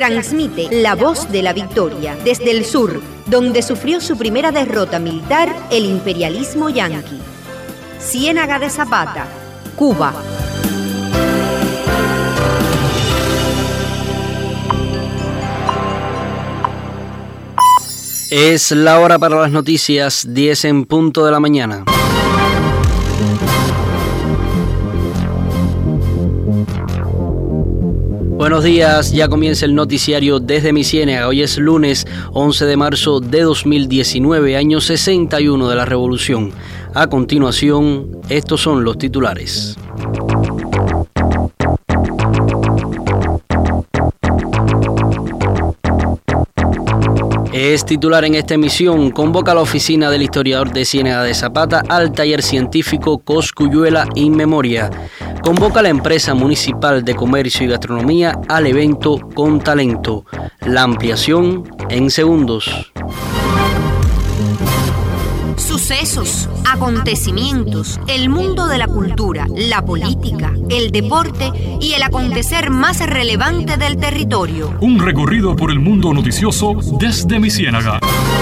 transmite La Voz de la Victoria desde el sur, donde sufrió su primera derrota militar el imperialismo yanqui. Ciénaga de Zapata, Cuba. Es la hora para las noticias, 10 en punto de la mañana. Buenos días, ya comienza el noticiario desde mi Ciénaga. Hoy es lunes 11 de marzo de 2019, año 61 de la Revolución. A continuación, estos son los titulares. Es titular en esta emisión, convoca a la oficina del historiador de Ciénaga de Zapata al taller científico Cosculluela in Memoria. Convoca a la empresa municipal de comercio y gastronomía al evento Con Talento. La ampliación en segundos. Sucesos, acontecimientos, el mundo de la cultura, la política, el deporte y el acontecer más relevante del territorio. Un recorrido por el mundo noticioso desde mi Ciénaga.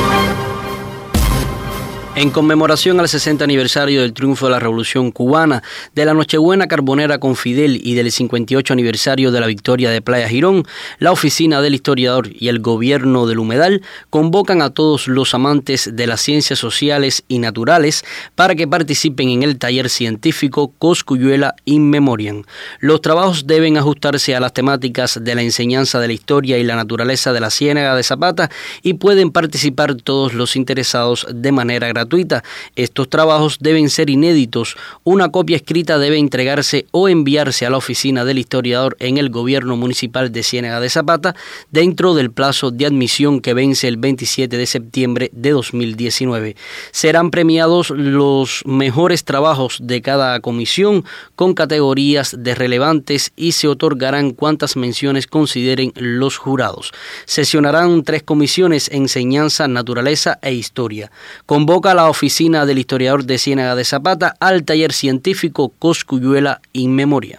En conmemoración al 60 aniversario del triunfo de la Revolución Cubana, de la Nochebuena Carbonera con Fidel y del 58 aniversario de la victoria de Playa Girón, la Oficina del Historiador y el Gobierno del Humedal convocan a todos los amantes de las ciencias sociales y naturales para que participen en el taller científico Cosculluela in Memoriam. Los trabajos deben ajustarse a las temáticas de la enseñanza de la historia y la naturaleza de la Ciénaga de Zapata y pueden participar todos los interesados de manera gratuita. Estos trabajos deben ser inéditos. Una copia escrita debe entregarse o enviarse a la oficina del historiador en el gobierno municipal de Ciénaga de Zapata dentro del plazo de admisión que vence el 27 de septiembre de 2019. Serán premiados los mejores trabajos de cada comisión con categorías de relevantes y se otorgarán cuantas menciones consideren los jurados. Sesionarán 3 comisiones: enseñanza, naturaleza e historia. Convoca a la oficina del historiador de Ciénaga de Zapata al taller científico Cosculluela in Memoria.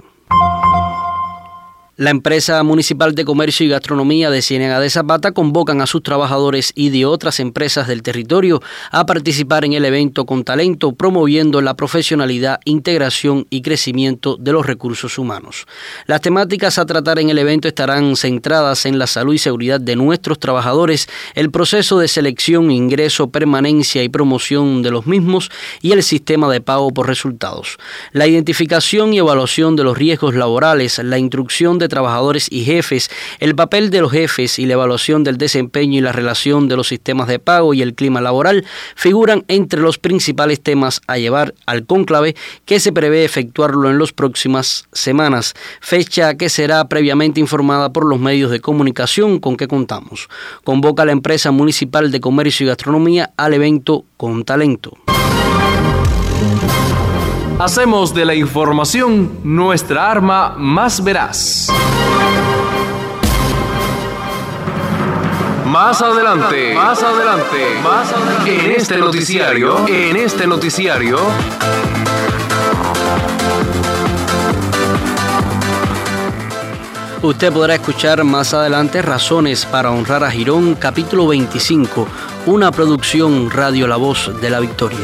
La empresa municipal de comercio y gastronomía de Ciénaga de Zapata convocan a sus trabajadores y de otras empresas del territorio a participar en el evento Con Talento, promoviendo la profesionalidad, integración y crecimiento de los recursos humanos. Las temáticas a tratar en el evento estarán centradas en la salud y seguridad de nuestros trabajadores, el proceso de selección, ingreso, permanencia y promoción de los mismos y el sistema de pago por resultados. La identificación y evaluación de los riesgos laborales, la instrucción de trabajadores y jefes, el papel de los jefes y la evaluación del desempeño y la relación de los sistemas de pago y el clima laboral figuran entre los principales temas a llevar al cónclave, que se prevé efectuarlo en las próximas semanas, fecha que será previamente informada por los medios de comunicación con que contamos. Convoca a la empresa municipal de comercio y gastronomía al evento Con Talento. Hacemos de la información nuestra arma más veraz. Más adelante, en este noticiario. Usted podrá escuchar más adelante Razones para honrar a Girón, capítulo 25, una producción Radio La Voz de la Victoria.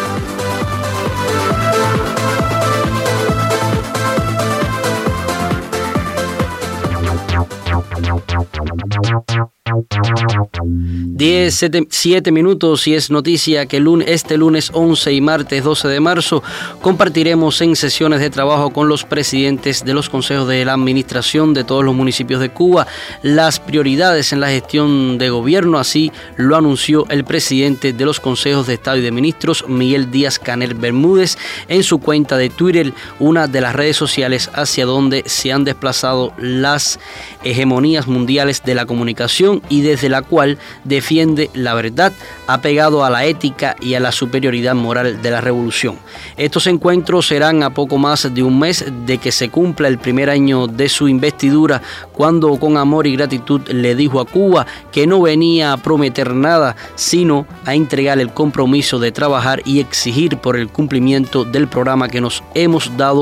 Siete minutos y es noticia que este lunes 11 y martes 12 de marzo compartiremos en sesiones de trabajo con los presidentes de los consejos de la administración de todos los municipios de Cuba las prioridades en la gestión de gobierno. Así lo anunció el presidente de los consejos de Estado y de Ministros, Miguel Díaz-Canel Bermúdez, en su cuenta de Twitter, una de las redes sociales hacia donde se han desplazado las hegemonías mundiales de la comunicación y desde la cual defiende la verdad, apegado a la ética y a la superioridad moral de la revolución. Estos encuentros serán a poco más de un mes de que se cumpla el primer año de su investidura, cuando con amor y gratitud le dijo a Cuba que no venía a prometer nada, sino a entregar el compromiso de trabajar y exigir por el cumplimiento del programa que nos hemos dado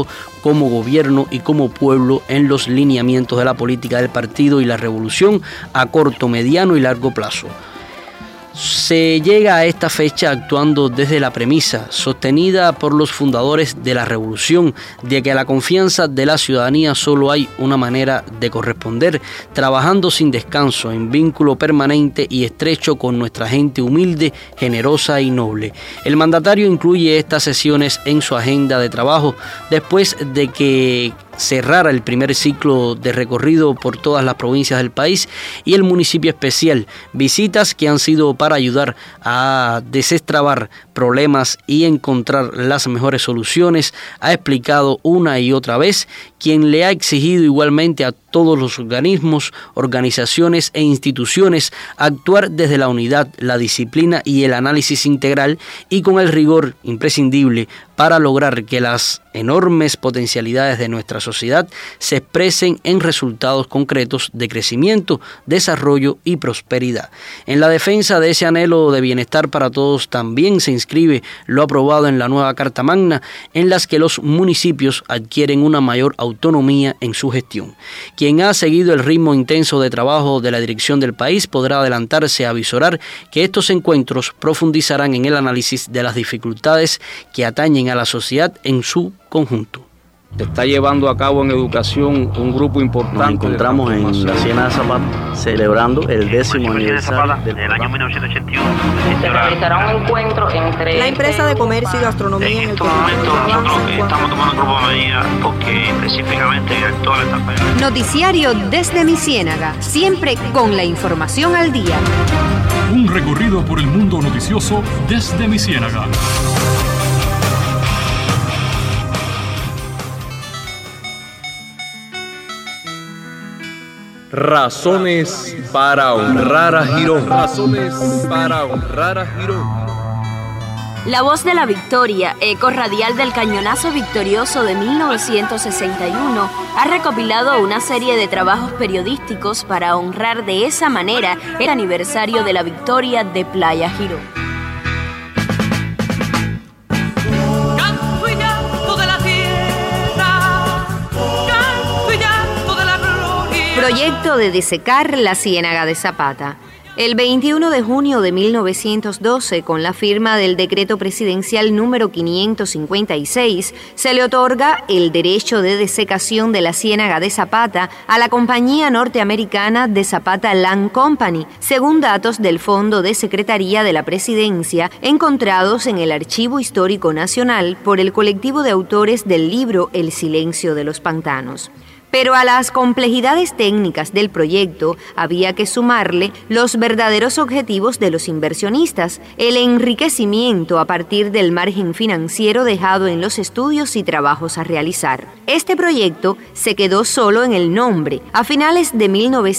como gobierno y como pueblo en los lineamientos de la política del partido y la revolución a corto, mediano y largo plazo. Se llega a esta fecha actuando desde la premisa, sostenida por los fundadores de la revolución, de que a la confianza de la ciudadanía solo hay una manera de corresponder, trabajando sin descanso, en vínculo permanente y estrecho con nuestra gente humilde, generosa y noble. El mandatario incluye estas sesiones en su agenda de trabajo después de que cerrara el primer ciclo de recorrido por todas las provincias del país y el municipio especial, visitas que han sido para ayudar a desestrabar problemas y encontrar las mejores soluciones. Ha explicado una y otra vez, quien le ha exigido igualmente a todos los organismos, organizaciones e instituciones actuar desde la unidad, la disciplina y el análisis integral y con el rigor imprescindible para lograr que las enormes potencialidades de nuestra sociedad se expresen en resultados concretos de crecimiento, desarrollo y prosperidad. En la defensa de ese anhelo de bienestar para todos también se inscribe lo aprobado en la nueva Carta Magna, en las que los municipios adquieren una mayor autonomía en su gestión. Quien ha seguido el ritmo intenso de trabajo de la dirección del país podrá adelantarse a visorar que estos encuentros profundizarán en el análisis de las dificultades que atañen a la sociedad en su conjunto. Se está llevando a cabo en educación un grupo importante. Nos encontramos en la Ciénaga de Zapata celebrando el 10º aniversario del año 1981. Se realizará un encuentro entre la empresa de comercio y gastronomía. En estos momentos nosotros estamos tomando un grupo de medidas porque específicamente en toda la etapa. Noticiario desde mi Ciénaga, siempre con la información al día. Un recorrido por el mundo noticioso desde mi Ciénaga. Razones para honrar a Girón. Razones para honrar a Girón. La Voz de la Victoria, eco radial del cañonazo victorioso de 1961, ha recopilado una serie de trabajos periodísticos para honrar de esa manera el aniversario de la victoria de Playa Girón. Proyecto de desecar la Ciénaga de Zapata. El 21 de junio de 1912, con la firma del decreto presidencial número 556, se le otorga el derecho de desecación de la Ciénaga de Zapata a la compañía norteamericana de Zapata Land Company, según datos del Fondo de Secretaría de la Presidencia encontrados en el Archivo Histórico Nacional por el colectivo de autores del libro El silencio de los pantanos. Pero a las complejidades técnicas del proyecto había que sumarle los verdaderos objetivos de los inversionistas, el enriquecimiento a partir del margen financiero dejado en los estudios y trabajos a realizar. Este proyecto se quedó solo en el nombre. A finales de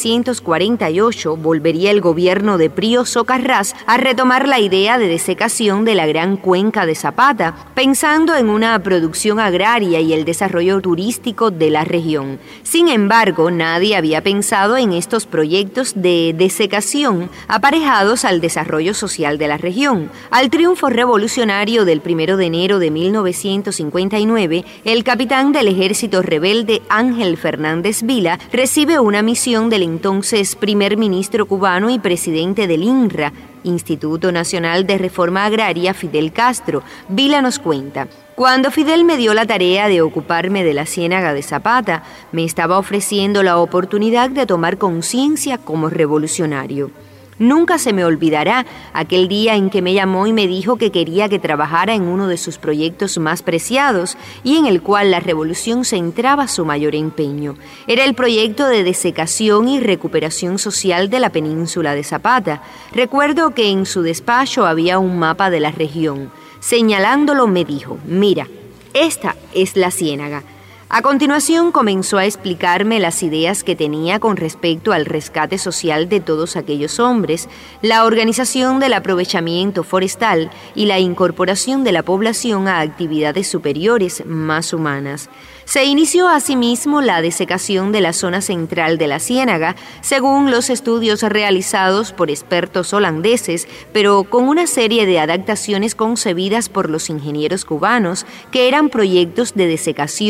1948 volvería el gobierno de Pío Socarrás a retomar la idea de desecación de la gran cuenca de Zapata, pensando en una producción agraria y el desarrollo turístico de la región. Sin embargo, nadie había pensado en estos proyectos de desecación aparejados al desarrollo social de la región. Al triunfo revolucionario del 1 de enero de 1959, el capitán del ejército rebelde Ángel Fernández Vila recibe una misión del entonces primer ministro cubano y presidente del INRA, Instituto Nacional de Reforma Agraria, Fidel Castro. Vila nos cuenta: cuando Fidel me dio la tarea de ocuparme de la Ciénaga de Zapata, me estaba ofreciendo la oportunidad de tomar conciencia como revolucionario. Nunca se me olvidará aquel día en que me llamó y me dijo que quería que trabajara en uno de sus proyectos más preciados y en el cual la revolución centraba su mayor empeño. Era el proyecto de desecación y recuperación social de la península de Zapata. Recuerdo que en su despacho había un mapa de la región. Señalándolo me dijo: mira, esta es la Ciénaga. A continuación comenzó a explicarme las ideas que tenía con respecto al rescate social de todos aquellos hombres, la organización del aprovechamiento forestal y la incorporación de la población a actividades superiores más humanas. Se inició asimismo la desecación de la zona central de la Ciénaga, según los estudios realizados por expertos holandeses, pero con una serie de adaptaciones concebidas por los ingenieros cubanos, que eran proyectos de desecación y canalización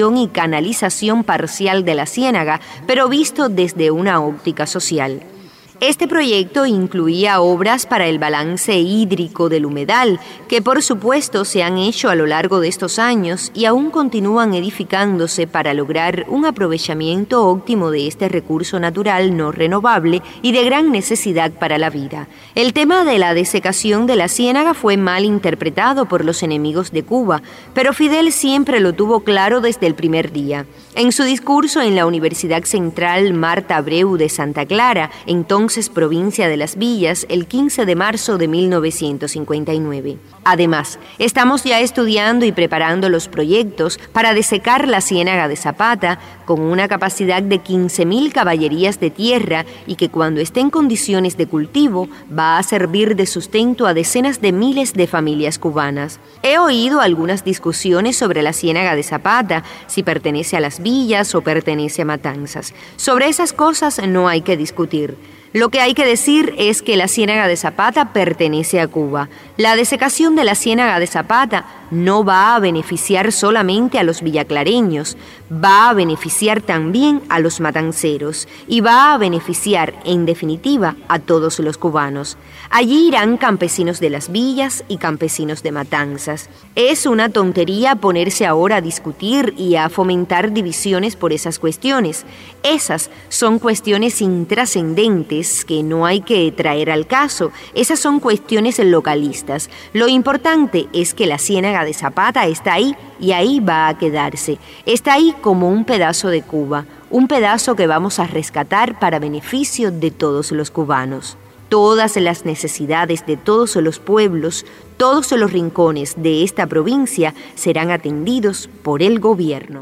canalización parcial de la ciénaga, pero visto desde una óptica social. Este proyecto incluía obras para el balance hídrico del humedal, que por supuesto se han hecho a lo largo de estos años y aún continúan edificándose para lograr un aprovechamiento óptimo de este recurso natural no renovable y de gran necesidad para la vida. El tema de la desecación de la ciénaga fue mal interpretado por los enemigos de Cuba, pero Fidel siempre lo tuvo claro desde el primer día. En su discurso en la Universidad Central Marta Abreu de Santa Clara, entonces provincia de Las Villas, el 15 de marzo de 1959. Además, estamos ya estudiando y preparando los proyectos para desecar la ciénaga de Zapata con una capacidad de 15.000 caballerías de tierra y que cuando esté en condiciones de cultivo va a servir de sustento a decenas de miles de familias cubanas. He oído algunas discusiones sobre la ciénaga de Zapata, si pertenece a Las Villas o pertenece a Matanzas. Sobre esas cosas no hay que discutir. Lo que hay que decir es que la ciénaga de Zapata pertenece a Cuba. La desecación de la ciénaga de Zapata no va a beneficiar solamente a los villaclareños, va a beneficiar también a los matanceros y va a beneficiar, en definitiva, a todos los cubanos. Allí irán campesinos de Las Villas y campesinos de Matanzas. Es una tontería ponerse ahora a discutir y a fomentar divisiones por esas cuestiones. Esas son cuestiones intrascendentes que no hay que traer al caso. Esas son cuestiones localistas. Lo importante es que la ciénaga de Zapata está ahí y ahí va a quedarse. Está ahí como un pedazo de Cuba, un pedazo que vamos a rescatar para beneficio de todos los cubanos. Todas las necesidades de todos los pueblos, todos los rincones de esta provincia serán atendidos por el gobierno.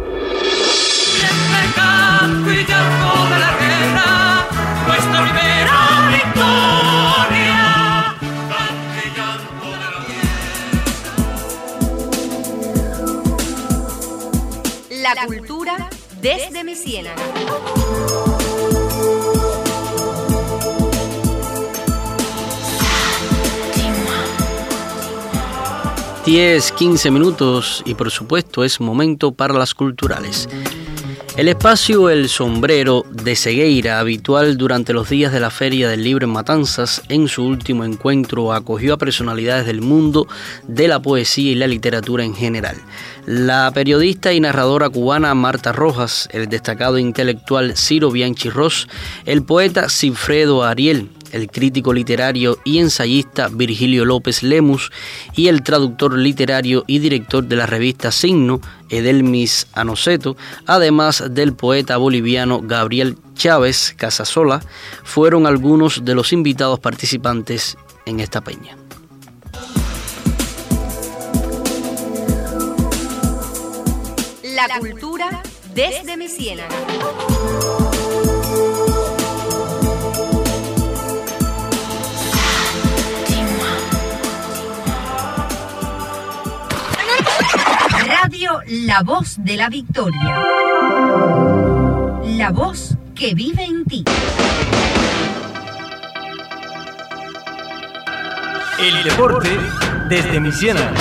La cultura desde mi ciénaga. 10-15 minutos y por supuesto es momento para las culturales. El espacio El Sombrero de Cegueira, habitual durante los días de la Feria del Libro en Matanzas, en su último encuentro acogió a personalidades del mundo de la poesía y la literatura en general. La periodista y narradora cubana Marta Rojas, el destacado intelectual Ciro Bianchi Ross, el poeta Sigfredo Ariel, el crítico literario y ensayista Virgilio López Lemus y el traductor literario y director de la revista Signo, Edelmis Anoceto, además del poeta boliviano Gabriel Chávez Casasola, fueron algunos de los invitados participantes en esta peña. La cultura desde mi ciénaga. Radio La Voz de la Victoria. La voz que vive en ti. El deporte desde mi ciénaga.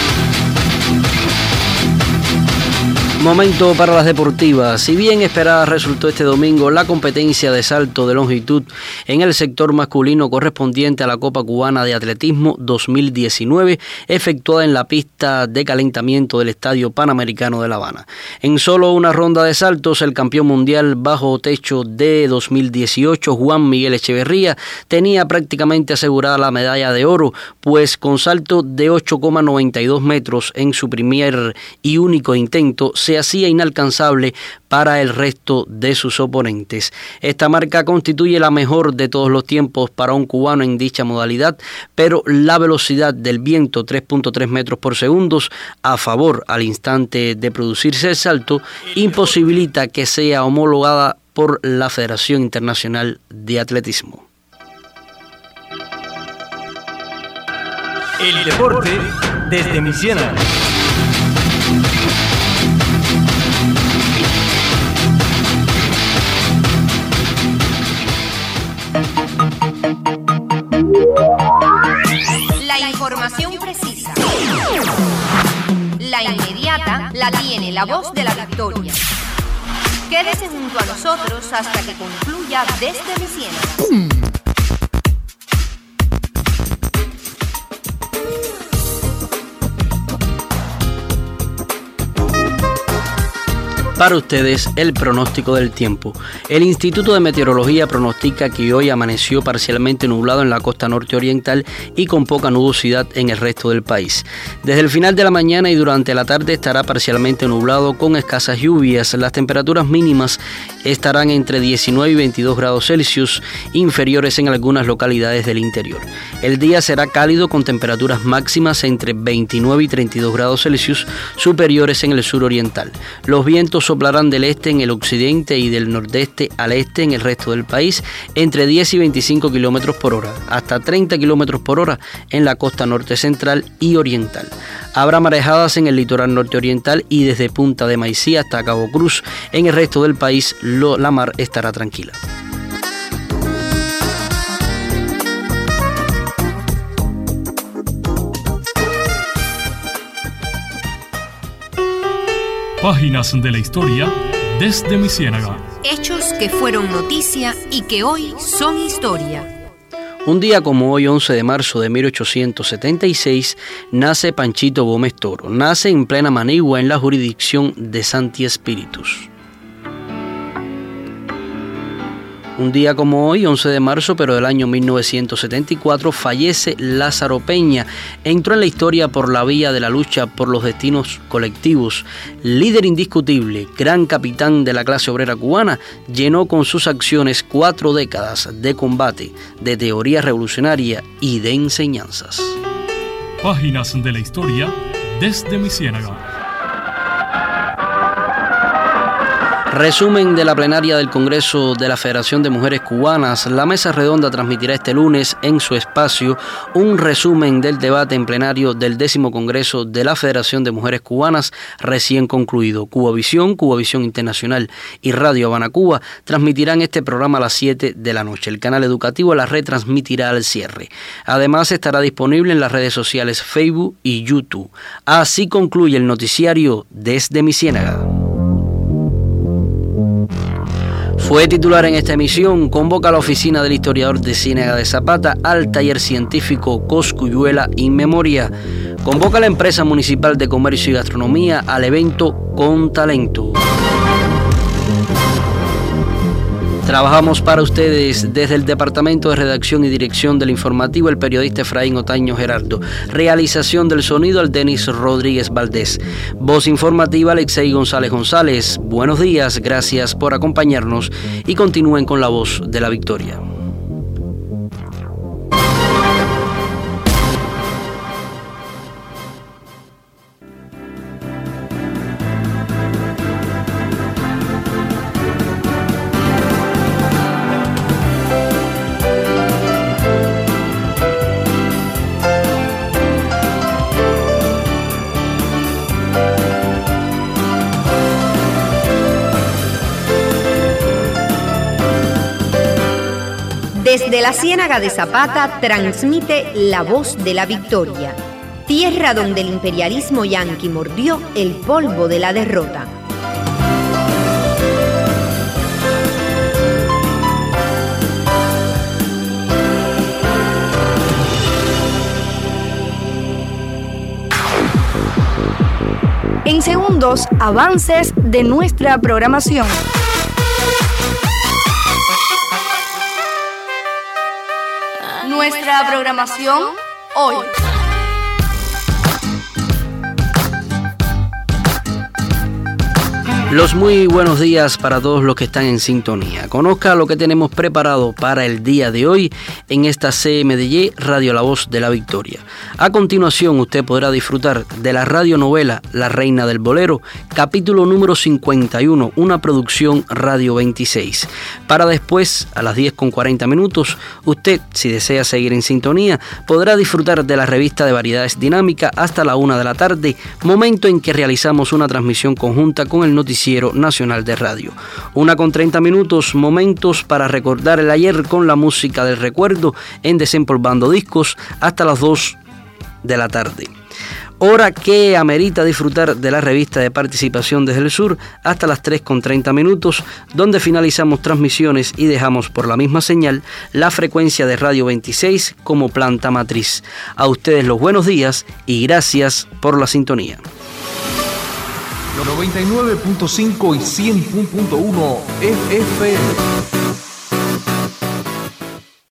Momento para las deportivas. Si bien esperada resultó este domingo la competencia de salto de longitud en el sector masculino correspondiente a la Copa Cubana de Atletismo 2019, efectuada en la pista de calentamiento del Estadio Panamericano de La Habana. En solo una ronda de saltos, el campeón mundial bajo techo de 2018, Juan Miguel Echeverría, tenía prácticamente asegurada la medalla de oro, pues con salto de 8,92 metros en su primer y único intento, se hacía inalcanzable para el resto de sus oponentes. Esta marca constituye la mejor de todos los tiempos para un cubano en dicha modalidad, pero la velocidad del viento, 3.3 metros por segundo, a favor al instante de producirse el salto, imposibilita que sea homologada por la Federación Internacional de Atletismo. El deporte desde mi ciénaga. La información precisa, la inmediata inmediata la tiene la voz de la victoria. Quédese junto a nosotros hasta que concluya Desde mi Ciénaga. Para ustedes, el pronóstico del tiempo. El Instituto de Meteorología pronostica que hoy amaneció parcialmente nublado en la costa norte oriental y con poca nubosidad en el resto del país. Desde el final de la mañana y durante la tarde estará parcialmente nublado con escasas lluvias. Las temperaturas mínimas estarán entre 19 y 22 grados Celsius, inferiores en algunas localidades del interior. El día será cálido con temperaturas máximas entre 29 y 32 grados Celsius, superiores en el sur oriental. Los vientos soplarán del este en el occidente y del nordeste al este en el resto del país entre 10 y 25 kilómetros por hora, hasta 30 kilómetros por hora en la costa norte central y oriental. Habrá marejadas en el litoral norte oriental y desde Punta de Maicí hasta Cabo Cruz. En el resto del país la mar estará tranquila. Páginas de la historia desde mi Ciénaga. Hechos que fueron noticia y que hoy son historia. Un día como hoy, 11 de marzo de 1876, nace Panchito Gómez Toro. Nace en plena Manigua, en la jurisdicción de Santi Espíritus. Un día como hoy, 11 de marzo, pero del año 1974, fallece Lázaro Peña. Entró en la historia por la vía de la lucha por los destinos colectivos. Líder indiscutible, gran capitán de la clase obrera cubana, llenó con sus acciones 4 décadas de combate, de teoría revolucionaria y de enseñanzas. Páginas de la historia desde mi Ciénaga. Resumen de la plenaria del Congreso de la Federación de Mujeres Cubanas. La mesa redonda transmitirá este lunes en su espacio un resumen del debate en plenario del 10º Congreso de la Federación de Mujeres Cubanas recién concluido. Cubavisión Internacional y Radio Habana Cuba transmitirán este programa a las 7 de la noche. El canal educativo la retransmitirá al cierre. Además estará disponible en las redes sociales Facebook y YouTube. Así concluye el noticiario Desde mi Ciénaga. Fue titular en esta emisión, convoca a la oficina del historiador de Ciénaga de Zapata al taller científico Cosculluela in Memoria. Convoca a la empresa municipal de comercio y gastronomía al evento Con Talento. Trabajamos para ustedes desde el Departamento de Redacción y Dirección del Informativo, el periodista Efraín Otaño Gerardo. Realización del sonido, al Denis Rodríguez Valdés. Voz informativa, Alexei González González. Buenos días, gracias por acompañarnos y continúen con la voz de la victoria. Desde la Ciénaga de Zapata transmite la voz de la victoria, tierra donde el imperialismo yanqui mordió el polvo de la derrota. En segundos, avances de nuestra programación. Nuestra programación hoy. Los muy buenos días para todos los que están en sintonía. Conozca lo que tenemos preparado para el día de hoy en esta CMDY Radio La Voz de la Victoria. A continuación usted podrá disfrutar de la radionovela La Reina del Bolero, capítulo número 51, una producción Radio 26. Para después, a las 10:40, usted, si desea seguir en sintonía, podrá disfrutar de la revista de variedades dinámica hasta la 1 de la tarde, momento en que realizamos una transmisión conjunta con el noticiero nacional de radio. 1:30, momentos para recordar el ayer con la música del recuerdo en Desempolvando Discos hasta las 2 de la tarde. Hora que amerita disfrutar de la revista de Participación desde el Sur hasta las 3:30, donde finalizamos transmisiones y dejamos por la misma señal la frecuencia de Radio 26 como planta matriz. A ustedes los buenos días y gracias por la sintonía. 99.5 y 100.1 FM.